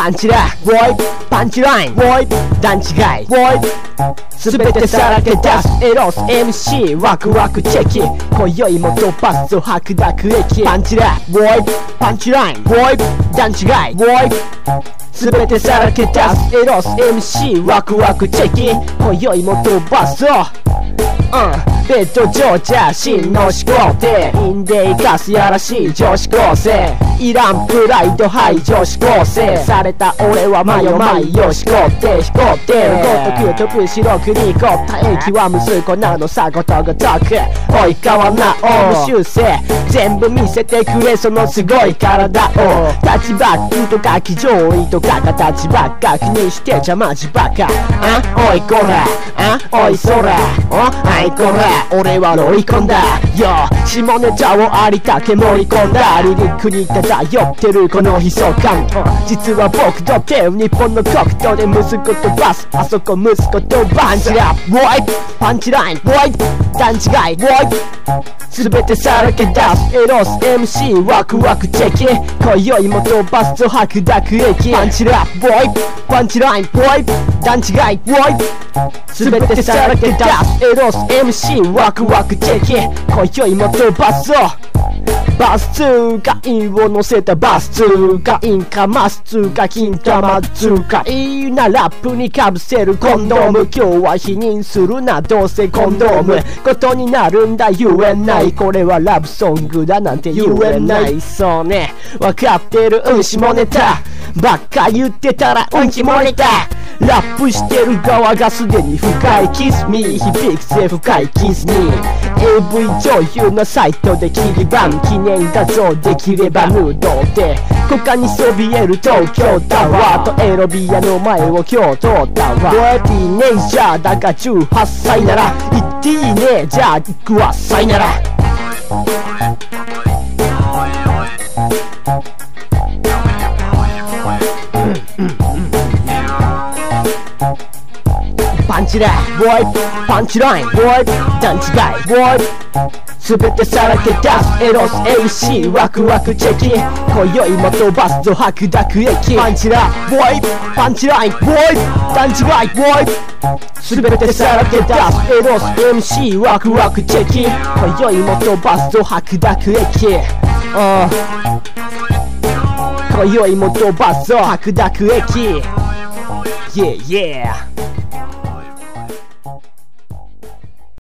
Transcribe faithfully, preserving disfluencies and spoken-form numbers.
パンチラボーイパンチラインボーイ段違いボーイすべてさらけ出すエロス エムシー ワクワクチェキ今宵も飛ばすぞ白濁液パンチラボーイパンチラインボーイ段違いボーイすべてさらけ出すエロス エムシー ワクワクチェキ今宵も飛ばすぞうんベッド上じゃ真の思考でインデイガスやらしい女子高生いらんプライド排除し構成された俺はマヨマイよしこって飛行ってごとく飛ぶ白くにこった息は息子なのさことごとくおい変わんなオウム修正全部見せてくれそのすごい体をタッチバックとか騎乗位とか形ばっか気にしてちゃマジバカあおいこらあおいそらおあいこら俺はロイコンだよ下ネタをありかけ盛り込んだリリックに漂ってるこの悲壮感実は僕だって日本の国土で息子とバスあそこ息子とバンチラップボーイパンチラインボーイ段違いボーイすべてさらけ出すエロス エムシー ワクワクチェキ今宵も飛ばすぞ白濁液パンチラップボーイパンチラインボーイ段違いボーイすべてさらけ出すエロス エムシー ワクワクチェキ今宵も飛ばすぞバス通過員を乗せたバス通過員かマス通過金玉通過いいなラップにかぶせるコンドーム今日は否認するなどうせコンドームことになるんだ言えないこれはラブソングだなんて言えないそうねわかってるうん下ネタばっか言ってたらうんち漏れたラップしてる側がすでに深いキスミー響くぜ深いキスミー エーブイ 女優のサイトで切り板記念画像できればヌードで他にそびえる東京タワーとエロビアの前を京都タワーボエティネイジャーだがじゅうはっさいなら言っていいねじゃあ行くわさいならパンチラボーイパンチラインボーイ段違いボーイすべてさらけ出すエロス エムシー ワクワクチェキ今宵も飛ばすぞ白濁液パンチラボーイパンチラインボーイ段違いボーイすべてさらけ出すエロス エムシー ワクワクチェキ今宵も飛ばすぞ白濁液今宵も飛ばすぞ白濁液 Yeah yeah